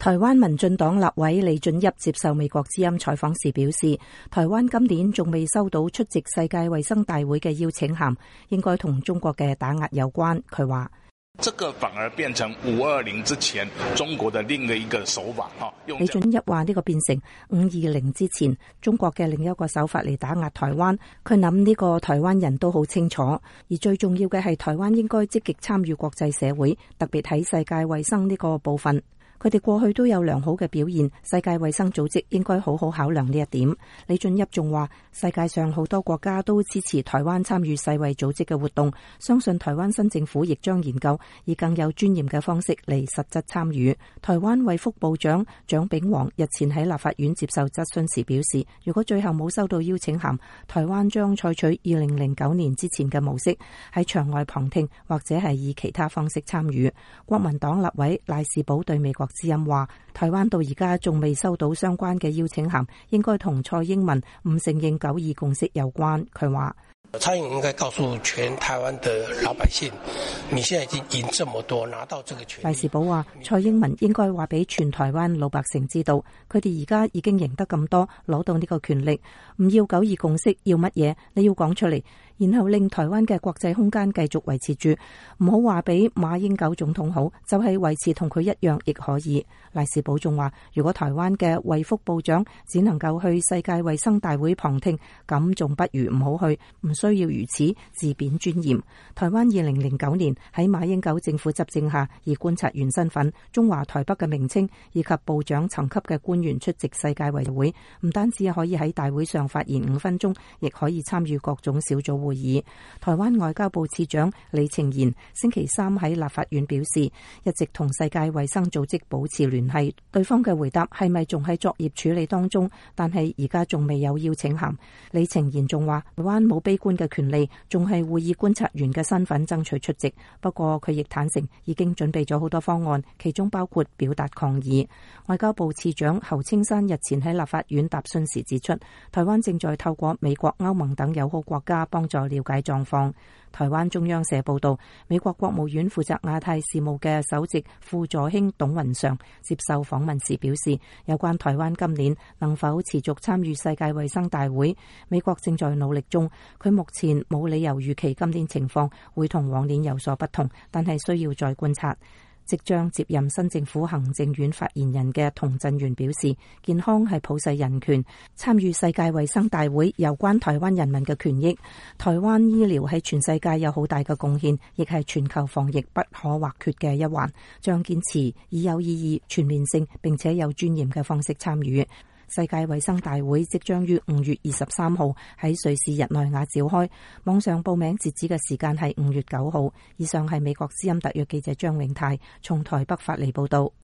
台灣民進黨立委李俊逸接受美國之音採訪時表示，台灣今年仲未收到出席世界衛生大會嘅邀請函，應該同中國嘅打壓有關。佢話： 這個反而變成520之前中國的另一個手法。 李俊逸話呢個變成520之前中國嘅另一個手法嚟打壓台灣。佢諗呢個台灣人都好清楚，而最重要嘅係台灣應該積極參與國際社會，特別喺世界衛生呢個部分。佢哋過去都有良好嘅表現，世界衛生組織應該好好考量呢一點。李俊逸仲話，世界上好多國家都支持台灣參與世衛組織嘅活動，相信台灣新政府亦將研究以更有尊嚴嘅方式嚟實質參與。台灣衛福部長蔣炳煌日前喺立法院接受質詢時表示，如果最後冇收到邀請函，台灣將採取2009年之前嘅模式，喺場外旁聽或者係以其他方式參與。國民黨立委賴士葆對美國之音話，台灣到而家仲未收到相關嘅邀請函，應該同蔡英文唔承認9·2共識有關。佢話： 蔡英文應該告訴全台灣的老百姓，你現在已經贏這麼多，拿到這個權利。賴士葆話，蔡英文應該話俾全台灣老百姓知道，佢哋而家已經贏得咁多，攞到呢個權力，唔要9·2共識，要乜嘢？你要講出嚟。然後令台灣嘅國際空間繼續維持住，唔好話俾馬英九總統好，就係維持同佢一樣亦可以。賴士葆仲話，如果台灣嘅衛福部長只能夠去世界衛生大會旁聽，咁仲不如唔好去，唔需要如此自貶尊嚴。台灣2009年喺馬英九政府執政下，以觀察員身份中華台北嘅名稱以及部長層級嘅官員出席世界衛會，唔單止可以喺大會上發言5分鐘，亦可以參與各種小組會議。台灣外交部次長李晴賢星期3喺立法院表示，一直同世界衛生組織保持聯繫，對方嘅回答係咪仲喺作業處理當中，但係而家仲未有邀請函。李晴賢仲話，台灣冇悲觀嘅權利，仲係會以觀察員嘅身份爭取出席。不過佢亦坦承已經準備咗好多方案，其中包括表達抗議。外交部次長侯青山日前喺立法院答詢時指出，台灣正在透過美國、歐盟等友好國家幫助了解狀況。台灣中央社報道，美國國務院負責亞太事務嘅首席副助卿董雲尚接受訪問時表示，有關台灣今年能否持續參與世界衛生大會，美國正在努力中。佢目前冇理由預期今年情況會同往年有所不同，但係需要再觀察。即將接任新政府行政院發言人嘅童振源表示，健康係普世人權，參與世界衛生大會有關台灣人民嘅權益。台灣醫療喺全世界有好大嘅貢獻，亦係全球防疫不可或缺嘅一環，將堅持以有意義、全面性並且有尊嚴嘅方式參與。世界衛生大會即將於5月23號喺瑞士日內瓦召開，網上報名截止嘅時間係5月9號。以上係美國之音特約記者張永泰從台北發嚟報道。